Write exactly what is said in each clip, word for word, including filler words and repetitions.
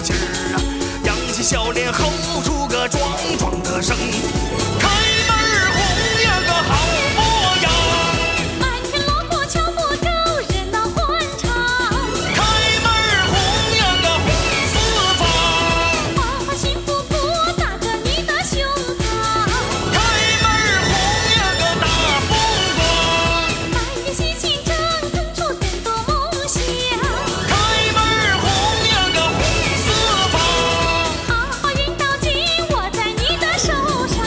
劲儿啊，扬起笑脸吼出个壮壮的声，开门红呀个好模样， 满天锣鼓敲不够，热闹欢唱。 开门红呀个红四方， 花花幸福不打着你的胸膛。 开门红呀个大风光， 满眼喜庆正腾出更多梦想。 开门红呀个红四方， 好好运到尽握在你的手上。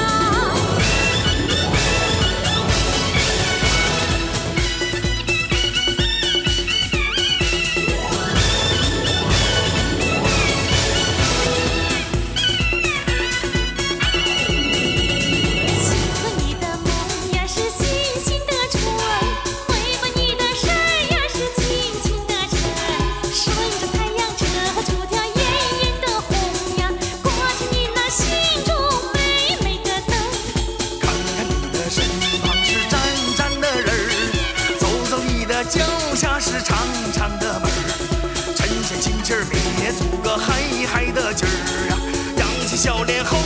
幸福你的梦呀是星星的春，回复你的事儿呀是轻轻的尘。顺着太阳这出条艳艳的红呀，挂着你那心中美美的灯。 看看你的身旁是站站的人儿，走走你的脚下是长长的门儿，趁些亲气儿别足个嗨嗨的劲儿啊，扬起笑脸吼